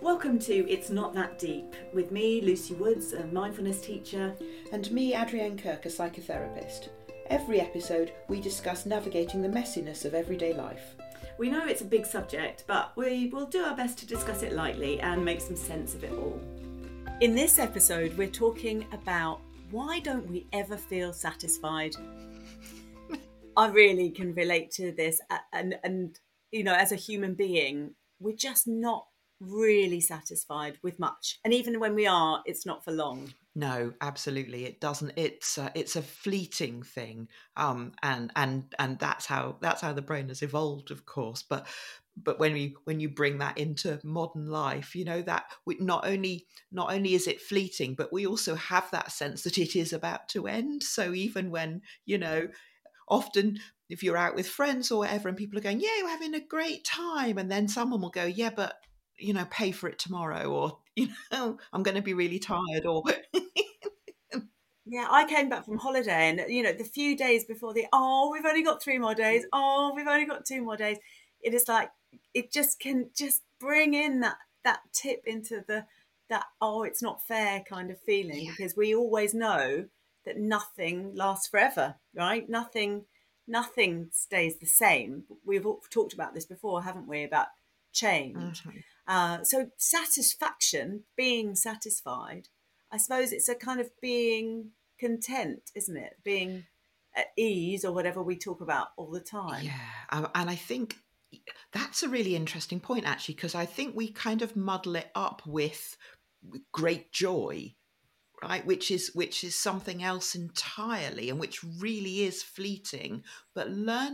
Welcome to It's Not That Deep with me, Lucy Woods, a mindfulness teacher. And me, Adrienne Kirk, a psychotherapist. Every episode we discuss navigating the messiness of everyday life. We know it's a big subject, but we will do our best to discuss it lightly and make some sense of it all. In this episode, we're talking about why don't we ever feel satisfied? I really can relate to this, and you know, as a human being, we're just not really satisfied with much, and even when we are, it's not for long. No, absolutely, it doesn't. It's a fleeting thing, and that's how the brain has evolved, of course. But when you bring that into modern life, you know that not only is it fleeting, but we also have that sense that it is about to end. So even when, you know, often if you're out with friends or whatever and people are going, yeah, you're having a great time, and then someone will go, yeah, but you know, pay for it tomorrow, or you know, I'm going to be really tired, or Yeah, I came back from holiday, and you know, the few days before we've only got 3 more days, we've only got 2 more days, it is like it just can just bring in that tip into that it's not fair kind of feeling, yeah, because we always know that nothing lasts forever, right? Nothing stays the same. We've all talked about this before, haven't we, about change. mhm. So satisfaction, being satisfied, I suppose it's a kind of being content, isn't it? Being at ease, or whatever we talk about all the time. Yeah, and I think that's a really interesting point, actually, because I think we kind of muddle it up with great joy, right? Which is something else entirely, and which really is fleeting. But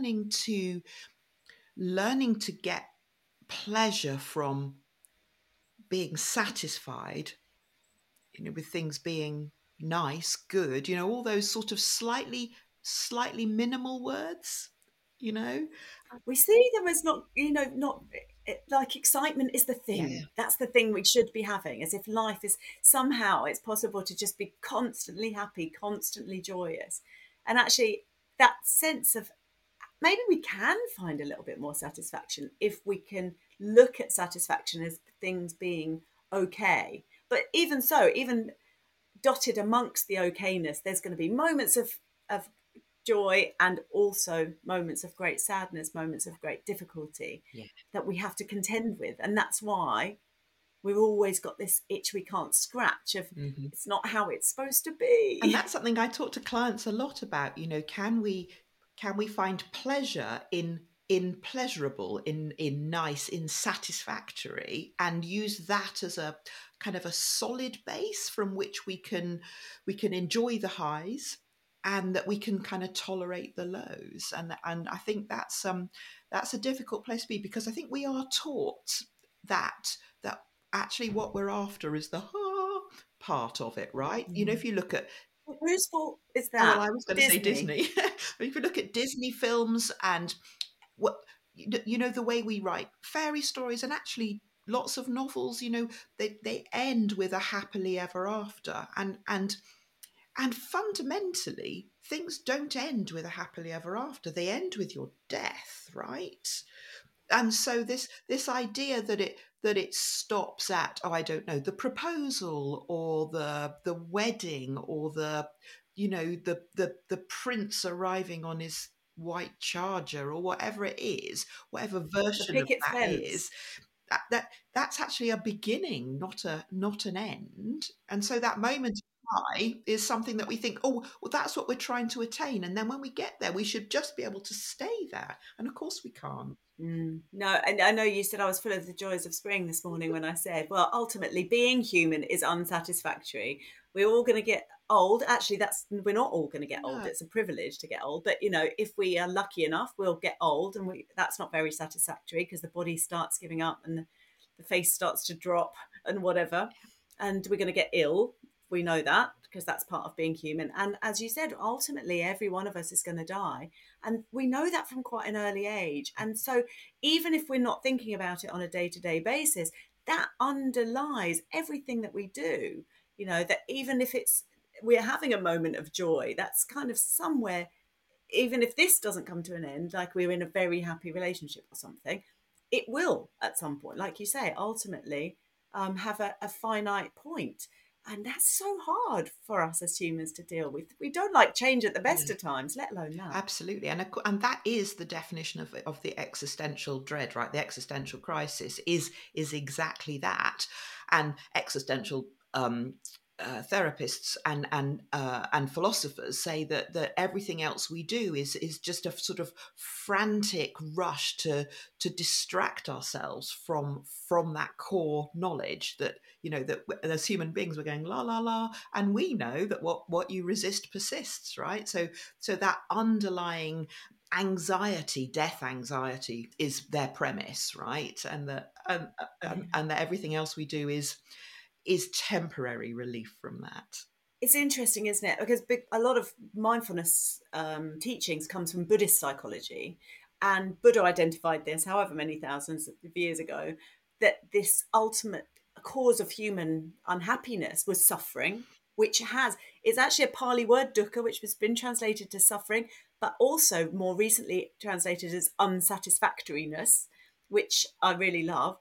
learning to get pleasure from being satisfied, you know, with things being nice, good, you know, all those sort of slightly minimal words, you know. We see them as not, not like excitement is the Yeah. thing. That's the thing we should be having, as if life is somehow it's possible to just be constantly happy, constantly joyous. And actually, that sense of maybe we can find a little bit more satisfaction if we can look at satisfaction as things being okay. But even so, even dotted amongst the okayness, there's going to be moments of joy, and also moments of great sadness, moments of great difficulty Yeah. that we have to contend with. And that's why we've always got this itch we can't scratch of Hmm. it's not how it's supposed to And be. that's something I talk to clients a lot about. You know, can we find pleasure in pleasurable, in nice, in satisfactory, and use that as a kind of a solid base from which we can enjoy the highs, and that we can kind of tolerate the lows. And I think that's a difficult place to be, because I think we are taught that actually what we're after is the part of it, right? You know, if you look at, Whose fault is oh, well, that? I was going to say Disney. Disney. But if you look at Disney films and what, you know, the way we write fairy stories, and actually lots of novels, you know, they end with a happily ever after, and fundamentally things don't end with a happily ever after. They end with your death, right? And so this idea that it stops at, oh, I don't know, the proposal, or the wedding, or the, you know, the prince arriving on his white charger, or whatever it is, whatever The version of picket that is, fence. that's actually a beginning, not an end. And so that moment of high is something that we think, oh, well, that's what we're trying to attain, and then when we get there, we should just be able to stay there, and of course we can't. No, and I know you said I was full of the joys of spring this morning when I said, well, ultimately, being human is unsatisfactory. We're all going to get old. Actually, we're not all going to get old. No. It's a privilege to get old. But you know, if we are lucky enough, we'll get old, and that's not very satisfactory, because the body starts giving up, and the face starts to drop, and whatever, and we're going to get ill. We know that, because that's part of being human. And as you said, ultimately, every one of us is going to die. And we know that from quite an early age. And so, even if we're not thinking about it on a day to day basis, that underlies everything that we do. You know, that even if we're having a moment of joy, that's kind of somewhere, even if this doesn't come to an end, like we're in a very happy relationship or something, it will at some point, like you say, ultimately. have a finite point. And that's so hard for us as humans to deal with. We don't like change at the best Yeah. of times, let alone that. Absolutely, and that is the definition of the existential dread, right? The existential crisis is exactly that, and existential therapists and philosophers say that everything else we do is just a sort of frantic rush to distract ourselves from that core knowledge that, you know, that as human beings we're going la la la, and we know that what you resist persists, right? So that underlying anxiety, death anxiety, is their premise, right? And that and that everything else we do is temporary relief from that. It's interesting, isn't it? Because a lot of mindfulness teachings comes from Buddhist psychology, and Buddha identified this, however many thousands of years ago, that this ultimate cause of human unhappiness was suffering, which it's actually a Pali word, dukkha, which has been translated to suffering, but also more recently translated as unsatisfactoriness, which I really love.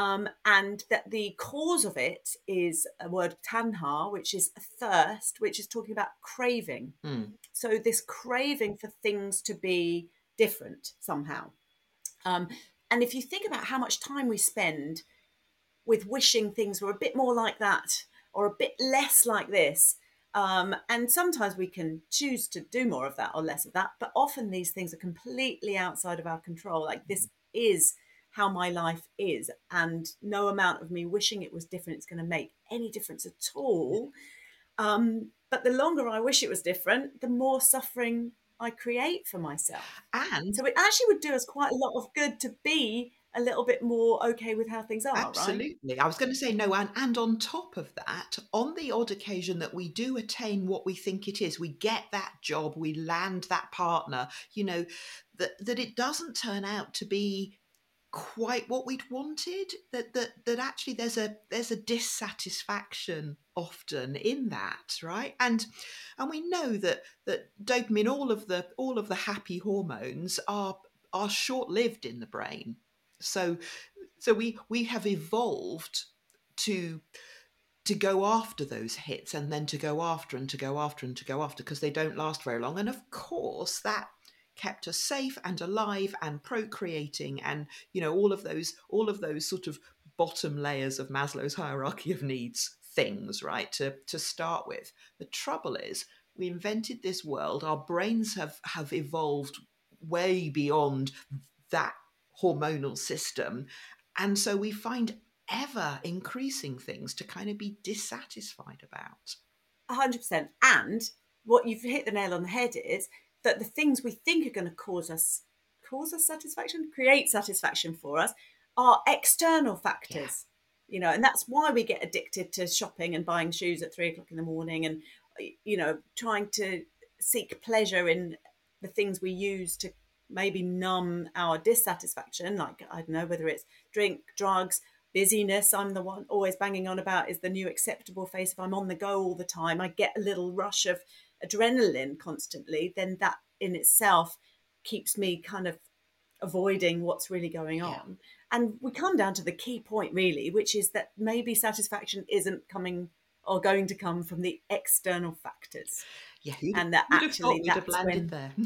And that the cause of it is a word tanha, which is a thirst, which is talking about craving. Mm. So this craving for things to be different somehow. Um, and if you think about how much time we spend with wishing things were a bit more like that or a bit less like this, and sometimes we can choose to do more of that or less of that, but often these things are completely outside of our control. Like, this is how my life is, and no amount of me wishing it was different is going to make any difference at all. But the longer I wish it was different, the more suffering I create for myself. And So it actually would do us quite a lot of good to be a little bit more okay with how things are, right? absolutely. I was going to say no, and on top of that, on the odd occasion that we do attain what we think it is, we get that job, we land that partner, you know, that it doesn't turn out to be quite what we'd wanted, that actually there's a dissatisfaction often in that, right? And we know that dopamine, all of the happy hormones are short-lived in the brain. So we have evolved to go after those hits, and then to go after and to go after and to go after, because they don't last very long. And of course that kept us safe and alive and procreating, and, you know, all of those sort of bottom layers of Maslow's hierarchy of needs things, right, to start with. The trouble is, we invented this world, our brains have evolved way beyond that hormonal system, and so we find ever increasing things to kind of be dissatisfied about. 100%. And what you've hit the nail on the head is that the things we think are going to cause us satisfaction, create satisfaction for us, are external Yeah. factors. And that's why we get addicted to shopping and buying shoes at 3 o'clock in the morning, and trying to seek pleasure in the things we use to maybe numb our dissatisfaction. Like, I don't know, whether it's drink, drugs, busyness. I'm the one always banging on about is the new acceptable face. If I'm on the go all the time, I get a little rush of adrenaline constantly, then that in itself keeps me kind of avoiding what's really going Yeah. on. And we come down to the key point, really, which is that maybe satisfaction isn't coming or going to come from the external factors. Yeah, And that who'd have thought actually we'd have that's landed when, there?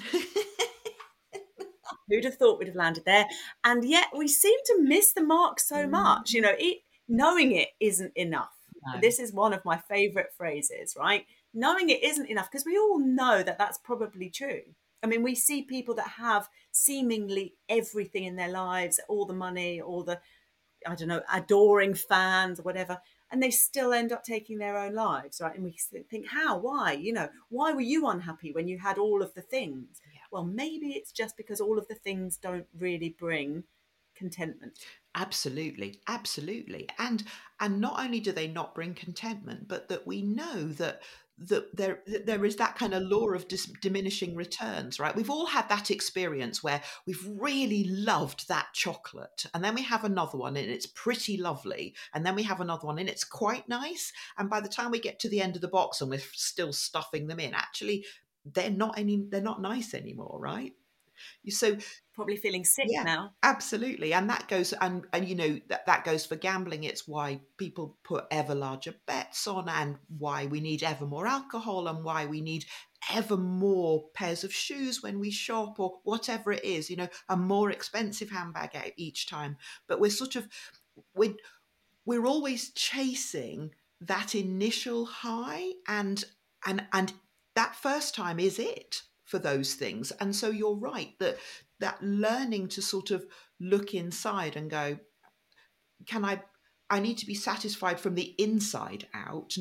who'd have thought we'd have landed there? And yet we seem to miss the mark so much. Mm, Knowing it isn't enough. no. This is one of my favorite phrases, right? Knowing it isn't enough, because we all know that that's probably true. I mean, we see people that have seemingly everything in their lives, all the money, all the, I don't know, adoring fans or whatever, and they still end up taking their own lives, right? And we think, how? Why? Why were you unhappy when you had all of the things? Yeah. Well, maybe it's just because all of the things don't really bring contentment. Absolutely, absolutely, and not only do they not bring contentment, but that we know that there is that kind of law of diminishing returns, right? We've all had that experience where we've really loved that chocolate, and then we have another one and it's pretty lovely, and then we have another one and it's quite nice, and by the time we get to the end of the box and we're still stuffing them in, actually they're not nice anymore, right? So Probably feeling sick yeah, now. absolutely. And that goes, and you know, that goes for gambling. It's why people put ever larger bets on, and why we need ever more alcohol, and why we need ever more pairs of shoes when we shop, or whatever it is, you know, a more expensive handbag out each time. But we're sort of, we're, we're always chasing that initial high, and that first time is it for those things. And so you're right that learning to sort of look inside and go, can I need to be satisfied from the inside out,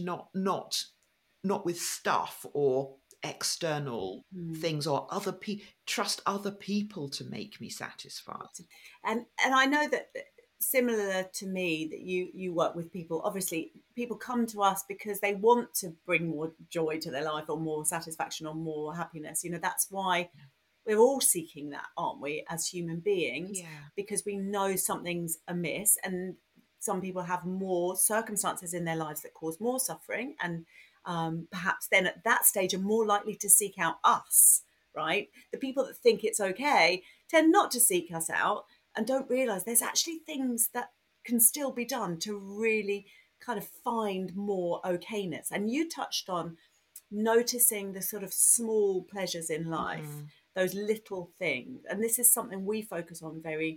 not with stuff or external Mm. things, or trust other people to make me satisfied. And I know that similar to me, that you work with people. Obviously, people come to us because they want to bring more joy to their life, or more satisfaction, or more happiness. You know, that's why we're all seeking that, aren't we, as human beings? Yeah. Because we know something's amiss, and some people have more circumstances in their lives that cause more suffering, and perhaps then at that stage are more likely to seek out us, right? The people that think it's okay tend not to seek us out, and don't realize there's actually things that can still be done to really kind of find more okayness. And you touched on noticing the sort of small pleasures in life, Mm. those little things. And this is something we focus on very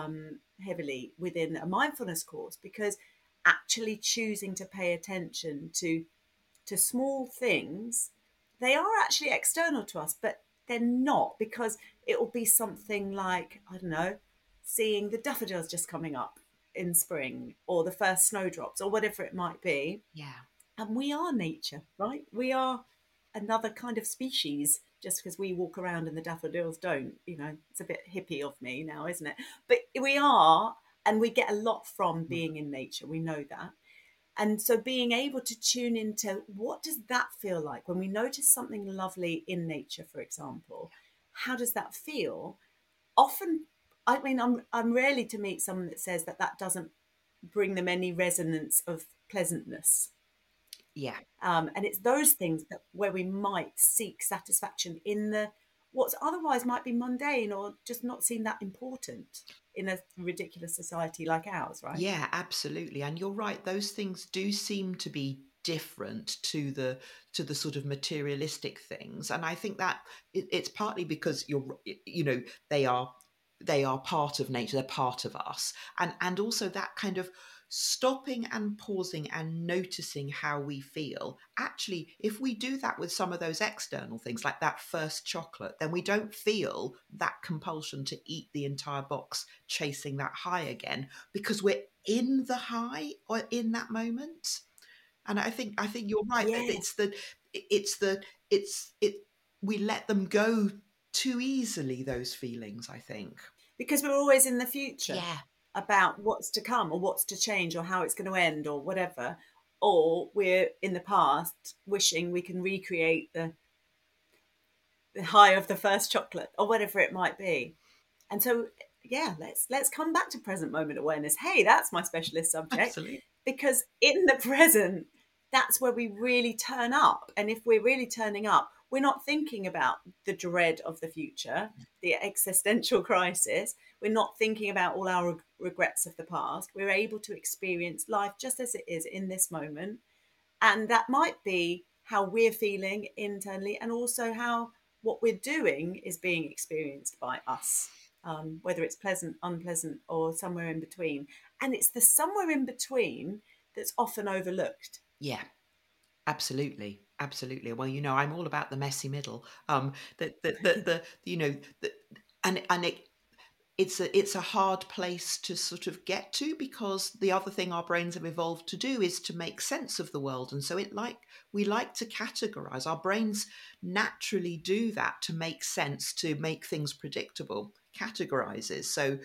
heavily within a mindfulness course, because actually choosing to pay attention to small things, they are actually external to us, but they're not, because it will be something like, I don't know, seeing the daffodils just coming up in spring, or the first snowdrops, or whatever it might be. Yeah. And we are nature, right? We are another kind of species, just because we walk around and the daffodils don't. You know, it's a bit hippie of me now, isn't it? But we are, and we get a lot from being in nature. We know that. And so being able to tune into, what does that feel like when we notice something lovely in nature, for example? How does that feel? Often, I mean, I'm rarely to meet someone that says that that doesn't bring them any resonance of pleasantness. Yeah. And it's those things that where we might seek satisfaction in the what's otherwise might be mundane, or just not seem that important in a ridiculous society like ours, right? Yeah, absolutely. And you're right, those things do seem to be different to the sort of materialistic things. And I think that it's partly because you know, they are part of nature, they're part of us. And also that kind of stopping and pausing and noticing how we feel. Actually, if we do that with some of those external things, like that first chocolate, then we don't feel that compulsion to eat the entire box chasing that high again, because we're in the high or in that moment. And I think you're right that Yeah, it's the it's it we let them go too easily, those feelings, I think. because we're always in the future Yeah. about what's to come, or what's to change, or how it's going to end, or whatever. Or we're in the past wishing we can recreate the high of the first chocolate, or whatever it might be. And so, yeah, let's come back to present moment awareness. Hey, that's my specialist subject, Absolutely. because in the present, that's where we really turn up. And if we're really turning up, we're not thinking about the dread of the future, the existential crisis. We're not thinking about all our regrets of the past. We're able to experience life just as it is in this moment. And that might be how we're feeling internally, and also how what we're doing is being experienced by us, whether it's pleasant, unpleasant, or somewhere in between. And it's the somewhere in between that's often overlooked. Yeah, absolutely. Absolutely. Well, you know, I'm all about the messy middle. The you know, the, and it's a hard place to sort of get to, because the other thing our brains have evolved to do is to make sense of the world. And so we like to categorize. Our brains naturally do that to make sense, to make things predictable. Categorizes.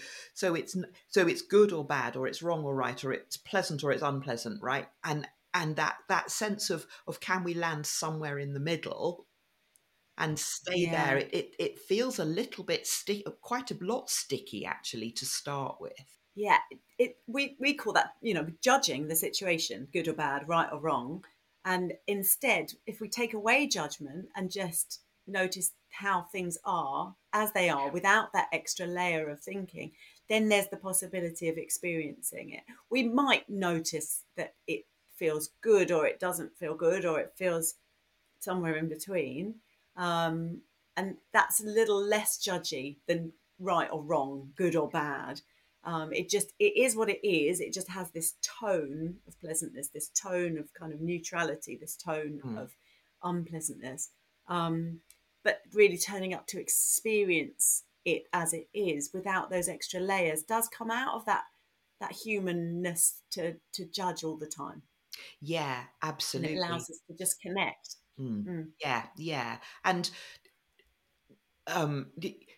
So it's good or bad, or it's wrong or right, or it's pleasant or it's unpleasant, right? And that sense of can we land somewhere in the middle and stay there, Yeah. it feels a little bit quite a lot sticky, actually, to start with. Yeah. We call that, judging the situation, good or bad, right or wrong. And instead, if we take away judgment and just notice how things are as they are without that extra layer of thinking, then there's the possibility of experiencing it. We might notice that it feels good or it doesn't feel good or it feels somewhere in between. Um, and that's a little less judgy than right or wrong, good or bad. It is what it is. It just has this tone of pleasantness, this tone of kind of neutrality, this tone Mm. of unpleasantness. Um, but really turning up to experience it as it is without those extra layers does come out of that humanness to judge all the time, Yeah, and it absolutely. allows us to just connect. Mm. Mm. Yeah, yeah. And um,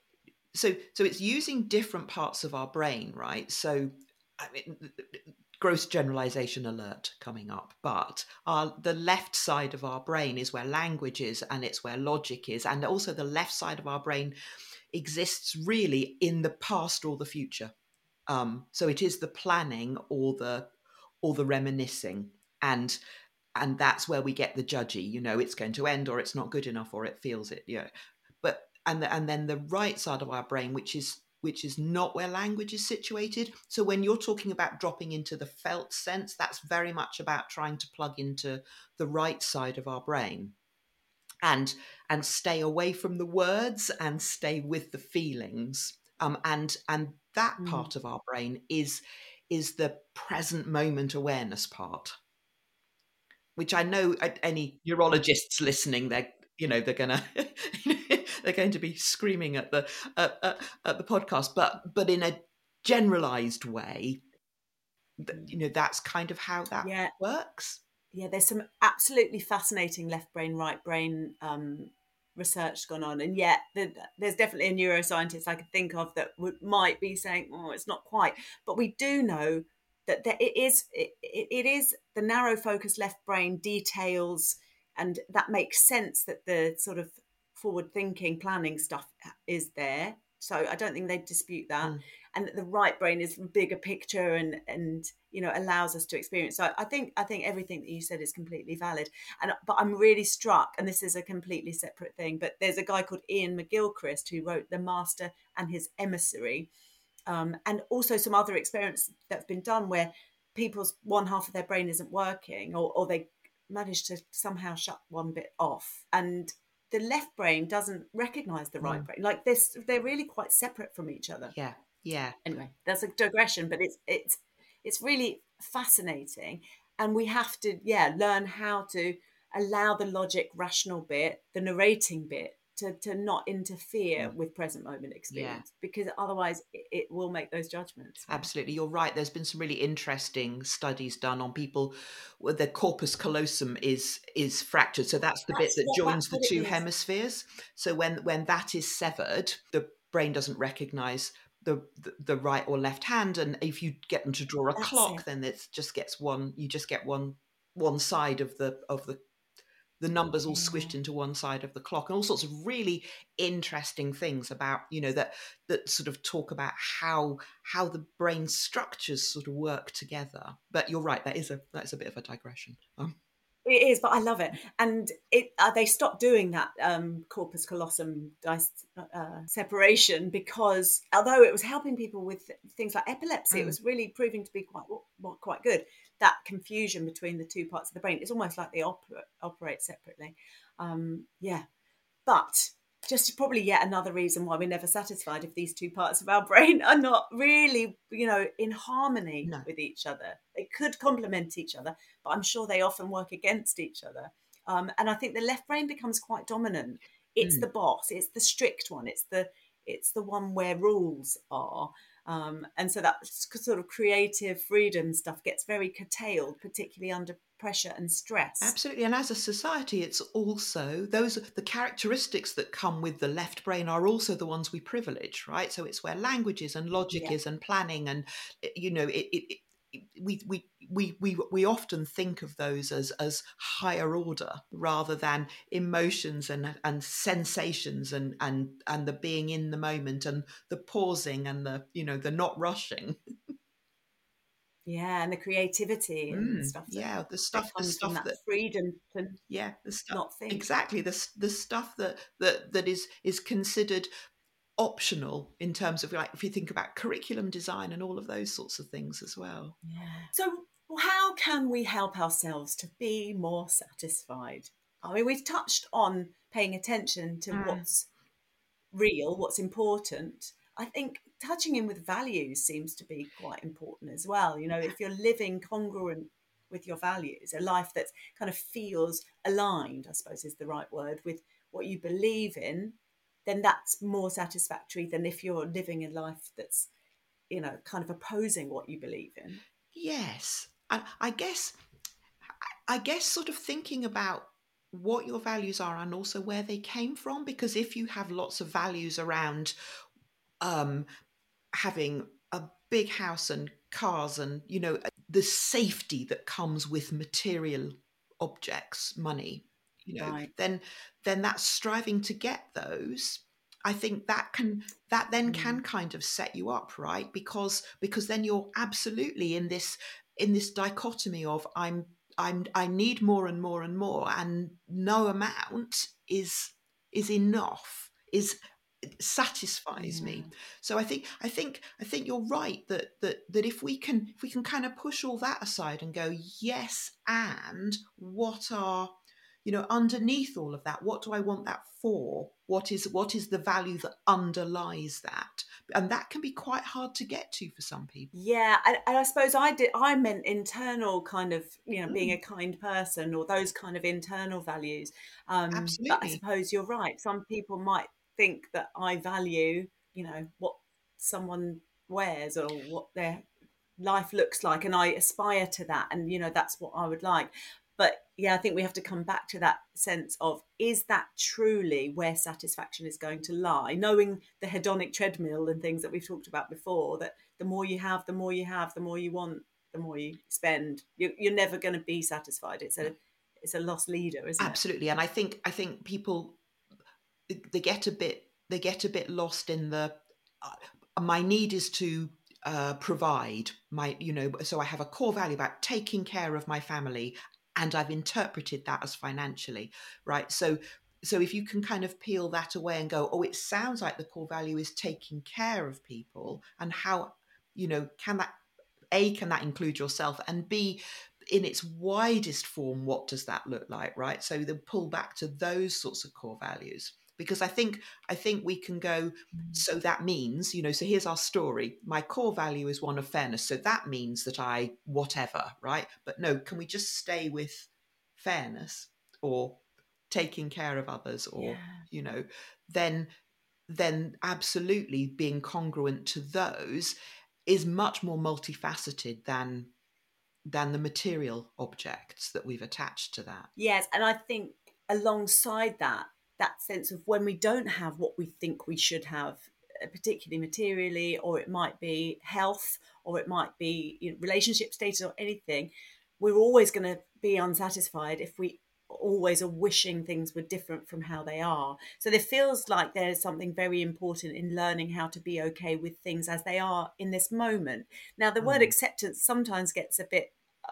so it's using different parts of our brain, right? So I mean, gross generalization alert coming up, but the left side of our brain is where language is, and it's where logic is, and also the left side of our brain exists really in the past or the future. So it is the planning or the reminiscing, and that's where we get the judgy. It's going to end, or it's not good enough, or it feels it. But and then the right side of our brain, which is not where language is situated. So when you're talking about dropping into the felt sense, that's very much about trying to plug into the right side of our brain, and stay away from the words and stay with the feelings. And that Mm. part of our brain is the present moment awareness part, which I know any neurologists listening, they're gonna they're going to be screaming at the podcast, but in a generalized way, that's kind of how that Yeah, works. yeah. There's some absolutely fascinating left brain, right brain research gone on, and yet there's definitely a neuroscientist I could think of that might be saying, "Oh, it's not quite." But we do know that it is the narrow focus left brain details, and that makes sense that the sort of forward thinking planning stuff is there. So I don't think they dispute that. Mm. And the right brain is bigger picture and allows us to experience. So I think everything that you said is completely valid. And but I'm really struck, and this is a completely separate thing, but there's a guy called Ian McGilchrist who wrote The Master and His Emissary, and also some other experiments that's been done where people's one half of their brain isn't working, or they manage to somehow shut one bit off, and the left brain doesn't recognize the right Mm. brain. Like this, they're really quite separate from each other. Yeah, yeah. Anyway, that's a digression, but it's really fascinating, and we have to learn how to allow the logic, rational bit, the narrating bit, to not interfere Mm. with present moment Yeah. experience, because otherwise it will make those judgments. Absolutely, you're right. There's been some really interesting studies done on people where the corpus callosum is fractured. So that's the bit that That's joins the what it two is. hemispheres. So when that is severed, the brain doesn't recognize the right or left hand, and if you get them to draw a That's clock, it. then it just gets one. You just get one side of the numbers all Yeah. squished into one side of the clock, and all sorts of really interesting things about that sort of talk about how the brain structures sort of work together. But you're right, that is a bit of a digression. It is, but I love it. And they stopped doing that corpus callosum separation, because although it was helping people with things like epilepsy, it Mm. was really proving to be quite good. That confusion between the two parts of the brain, it's almost like they operate separately. Yeah, but just probably yet another reason why we're never satisfied if these two parts of our brain are not really, in harmony No. with each other. They could complement each other, but I'm sure they often work against each other. And I think the left brain becomes quite dominant. It's the Mm. boss. It's the strict one. It's the one where rules are. And so that sort of creative freedom stuff gets very curtailed, particularly under pressure and stress. Absolutely. And as a society, it's also the characteristics that come with the left brain are also the ones we privilege, right? So it's where language is and logic Yeah, is and planning, and we often think of those as higher order rather than emotions and sensations and the being in the moment and the pausing and the not rushing. Yeah, and the creativity and stuff Yeah, that comes from that that freedom to yeah, the stuff not think. exactly the stuff that is considered optional in terms of, like, if you think about curriculum design and all of those sorts of things as well. Yeah. So, how can we help ourselves to be more satisfied? I mean, we've touched on paying attention to Mm. what's real, what's important. I think touching in with values seems to be quite important as well. You know, if you're living congruent with your values, a life that kind of feels aligned, I suppose is the right word, with what you believe in, then that's more satisfactory than if you're living a life that's, you know, kind of opposing what you believe in. Yes, and I guess sort of thinking about what your values are and also where they came from, because if you have lots of values around um, having a big house and cars and, you know, the safety that comes with material objects, money, you know, Right. then that's striving to get those. I think that then Mm. can kind of set you up, right? Because then you're absolutely in this dichotomy of I need more and more and more, and no amount is enough, is satisfies Yeah. me. So I think you're right that if we can kind of push all that aside and go, yes, and what are, you know, underneath all of that, what do I want that for? What is the value that underlies that? And that can be quite hard to get to for some people. Yeah, and I suppose I meant internal kind of, you know, being a Mm, kind person or those kind of internal values. But I absolutely. suppose you're right. Some people might think that I value, you know, what someone wears or what their life looks like, and I aspire to that, and you know, that's what I would like. But yeah, I think we have to come back to that sense of, is that truly where satisfaction is going to lie, knowing the hedonic treadmill and things that we've talked about before, that the more you have, the more you have, the more you want, the more you spend, you're never going to be satisfied. It's a lost leader, isn't it? Absolutely. And I think people, they get a bit lost in the my need is to provide my, you know, so I have a core value about taking care of my family, and I've interpreted that as financially, right? So if you can kind of peel that away and go, oh, it sounds like the core value is taking care of people, and how, you know, can that, A, can that include yourself, and B, in its widest form, what does that look like, right? So the pull back to those sorts of core values, because I think we can go, Mm. so that means, you know, so here's our story. My core value is one of fairness, so that means that I whatever, right? But no, can we just stay with fairness or taking care of others, or, Yeah. you know, then absolutely being congruent to those is much more multifaceted than the material objects that we've attached to that. Yes, and I think alongside that, that sense of when we don't have what we think we should have, particularly materially, or it might be health, or it might be, you know, relationship status, or anything, we're always going to be unsatisfied if we always are wishing things were different from how they are. So there feels like there's something very important in learning how to be okay with things as they are in this moment. Now, the word Mm. acceptance sometimes gets a bit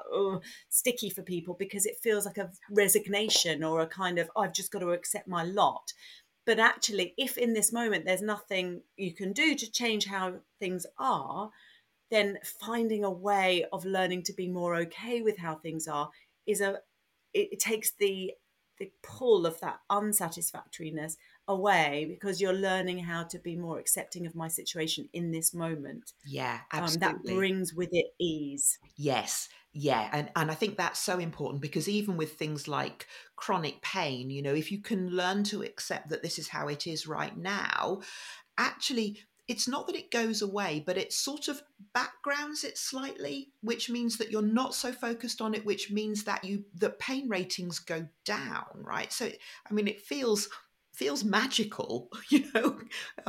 sticky for people because it feels like a resignation or a kind of, I've just got to accept my lot. But actually, if in this moment there's nothing you can do to change how things are, then finding a way of learning to be more okay with how things are is it takes the pull of that unsatisfactoriness away, because you're learning how to be more accepting of my situation in this moment. Yeah, That absolutely. brings with it ease. Yes, yeah, and I think that's so important, because even with things like chronic pain, you know, if you can learn to accept that this is how it is right now, actually, it's not that it goes away, but it sort of backgrounds it slightly, which means that you're not so focused on it, which means that the pain ratings go down, right? So I mean, it feels magical, you know,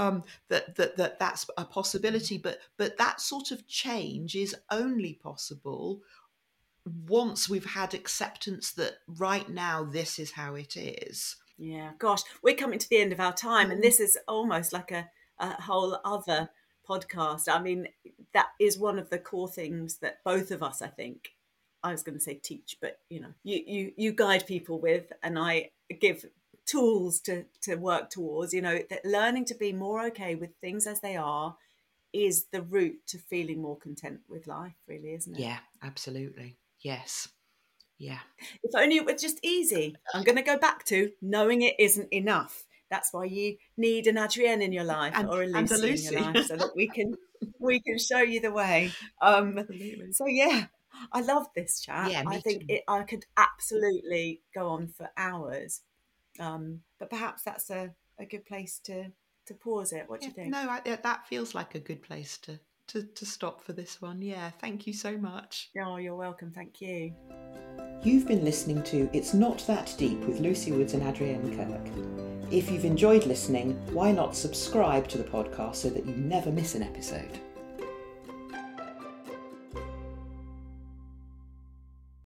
that's a possibility, but that sort of change is only possible once we've had acceptance that right now this is how it is. Yeah, gosh, we're coming to the end of our time, and Mm. this is almost like a whole other podcast. I mean, that is one of the core things that both of us, I think, I was going to say teach, but you guide people with, and I give tools to work towards, that learning to be more okay with things as they are is the route to feeling more content with life, really, isn't it? Yeah, absolutely. Yes. Yeah. If only it was just easy. I'm going to go back to knowing it isn't enough. That's why you need an Adrienne in your life or a Lucy in your life, so that we can show you the way. Absolutely. So yeah, I love this chat. Yeah, I me think too. I could absolutely go on for hours, but perhaps that's a good place to pause it. What do you think? No, that feels like a good place to stop for this one. Yeah, thank you so much. Oh, you're welcome. Thank you. You've been listening to It's Not That Deep with Lucy Woods and Adrienne Kirk. If you've enjoyed listening, why not subscribe to the podcast so that you never miss an episode?